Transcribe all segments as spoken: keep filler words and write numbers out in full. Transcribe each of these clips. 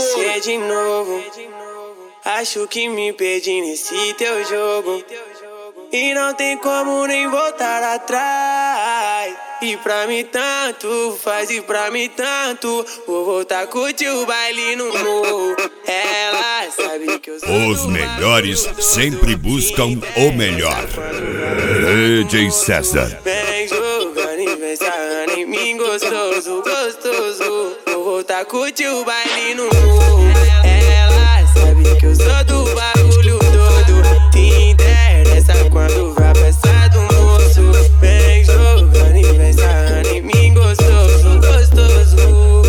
você de novo. Acho que me perdi nesse teu jogo e não tem como nem voltar atrás. E pra mim tanto faz, e pra mim tanto vou voltar a curtir o baile no morro. Ela sabe que eu sou Os melhores sempre buscam o melhor. D J César. Vem jogando e vem sarrando em mim gostoso, gostoso. Vou voltar a curtir o baile no morro. Ela sabe que eu sou do bagulho todo. Te interessa quando vai passar do moço. Vem jogando e vem sarrando em mim gostoso, gostoso.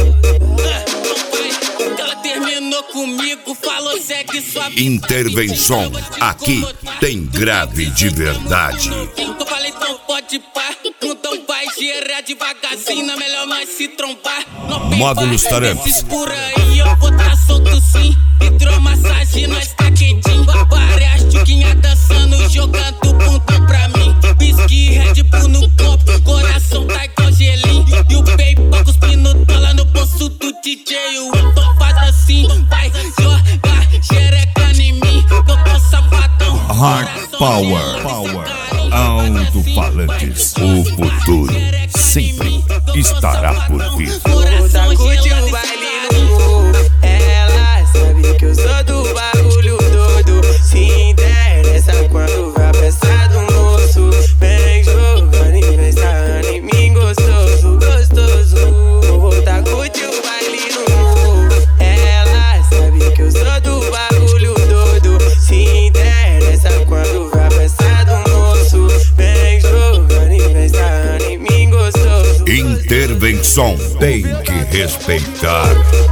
Ela terminou comigo, falou segue sua Intervenção, aqui tem grave de verdade. Eu falei então pode pá, então vai gerar devagarzinho, melhor nós se trombar. Módulos Tarantes. Por aí eu vou tá solto sim, hidromassagem nós tá quentinho. Várias chuquinhas dançando, jogando bundão pra mim. Whisky, Red Bull no copo, coração tá igual gelinho. E o PayPal cuspindo dólar no bolso do D J. O Elton faz assim, vai jogar xereca em mim, que eu tô safadão. Hard Power, Power. Alto-falantes, o futuro sempre estará por vir. Vou voltar a curtir o baile no morro. Ela sabe que eu sou do bagulho todo. Se interessa quando vai passar do moço. Vem jogando e vem sarrando em mim gostoso, gostoso. Vou voltar a curtir o baile no morro. Ela sabe que eu sou do bagulho todo. Se interessa quando vai passar do moço. Vem jogando e vem sarrando em mim gostoso. Intervenção tem que respeitar.